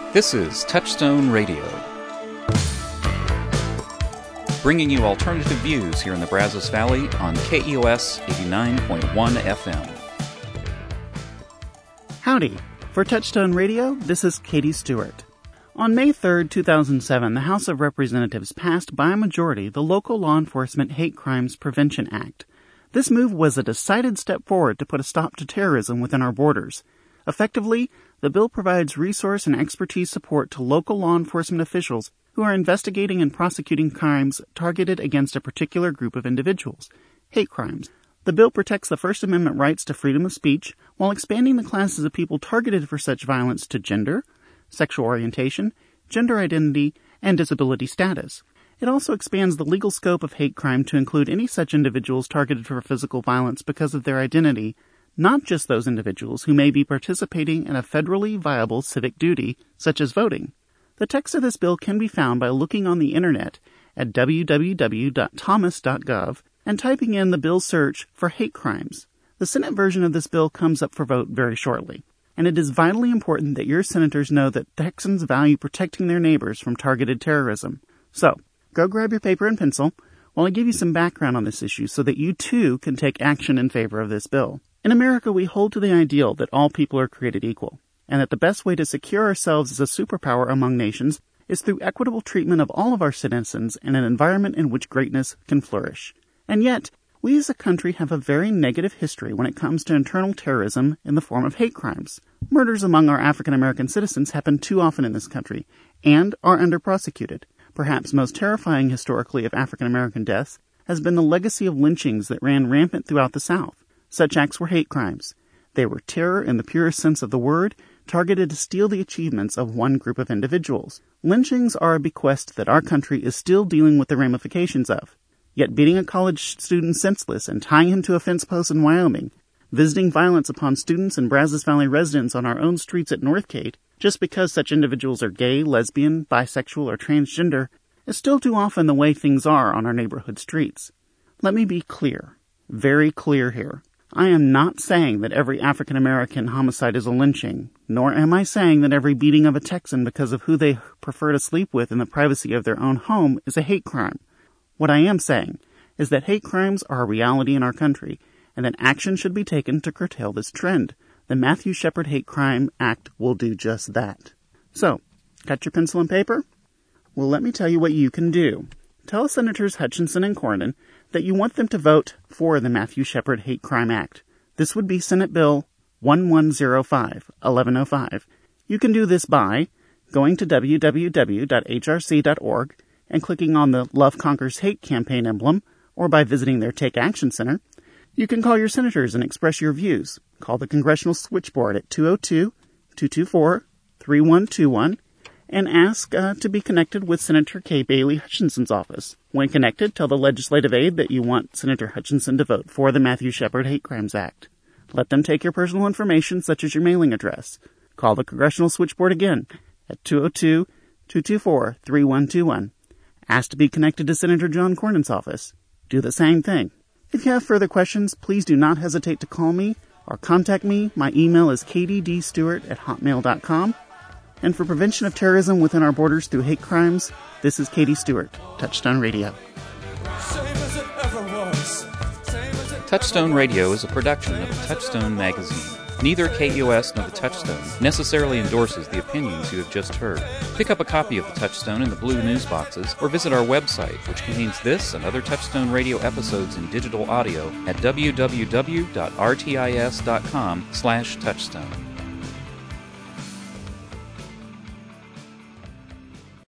This is Touchstone Radio, bringing you alternative views here in the Brazos Valley on KEOS 89.1 FM. Howdy. For Touchstone Radio, this is Katie Stewart. On May 3, 2007, the House of Representatives passed by a majority the Local Law Enforcement Hate Crimes Prevention Act. This move was a decided step forward to put a stop to terrorism within our borders. Effectively, the bill provides resource and expertise support to local law enforcement officials who are investigating and prosecuting crimes targeted against a particular group of individuals, hate crimes. The bill protects the First Amendment rights to freedom of speech while expanding the classes of people targeted for such violence to gender, sexual orientation, gender identity, and disability status. It also expands the legal scope of hate crime to include any such individuals targeted for physical violence because of their identity, not just those individuals who may be participating in a federally viable civic duty, such as voting. The text of this bill can be found by looking on the internet at www.thomas.gov and typing in the bill search for hate crimes. The Senate version of this bill comes up for vote very shortly, and it is vitally important that your senators know that Texans value protecting their neighbors from targeted terrorism. So, go grab your paper and pencil while I give you some background on this issue so that you too can take action in favor of this bill. In America, we hold to the ideal that all people are created equal, and that the best way to secure ourselves as a superpower among nations is through equitable treatment of all of our citizens in an environment in which greatness can flourish. And yet, we as a country have a very negative history when it comes to internal terrorism in the form of hate crimes. Murders among our African American citizens happen too often in this country, and are under-prosecuted. Perhaps most terrifying historically of African American deaths has been the legacy of lynchings that ran rampant throughout the South. Such acts were hate crimes. They were terror in the purest sense of the word, targeted to steal the achievements of one group of individuals. Lynchings are a bequest that our country is still dealing with the ramifications of. Yet beating a college student senseless and tying him to a fence post in Wyoming, visiting violence upon students and Brazos Valley residents on our own streets at Northgate, just because such individuals are gay, lesbian, bisexual, or transgender, is still too often the way things are on our neighborhood streets. Let me be clear, very clear here. I am not saying that every African American homicide is a lynching, nor am I saying that every beating of a Texan because of who they prefer to sleep with in the privacy of their own home is a hate crime. What I am saying is that hate crimes are a reality in our country, and that action should be taken to curtail this trend. The Matthew Shepard Hate Crime Act will do just that. So, got your pencil and paper? Well, let me tell you what you can do. Tell Senators Hutchinson and Cornyn that you want them to vote for the Matthew Shepard Hate Crime Act. This would be Senate Bill 1105. You can do this by going to www.hrc.org and clicking on the Love Conquers Hate campaign emblem, or by visiting their Take Action Center. You can call your senators and express your views. Call the Congressional Switchboard at 202-224-3121 and ask to be connected with Senator Kay Bailey Hutchinson's office. When connected, tell the legislative aide that you want Senator Hutchinson to vote for the Matthew Shepard Hate Crimes Act. Let them take your personal information, such as your mailing address. Call the Congressional Switchboard again at 202-224-3121. Ask to be connected to Senator John Cornyn's office. Do the same thing. If you have further questions, please do not hesitate to call me or contact me. My email is kdstewart@hotmail.com. And for prevention of terrorism within our borders through hate crimes, this is Katie Stewart, Touchstone Radio. Touchstone Radio is a production of the Touchstone magazine. Neither KEOS nor the Touchstone necessarily endorses the opinions you have just heard. Pick up a copy of the Touchstone in the blue news boxes or visit our website, which contains this and other Touchstone Radio episodes in digital audio at www.rtis.com/touchstone.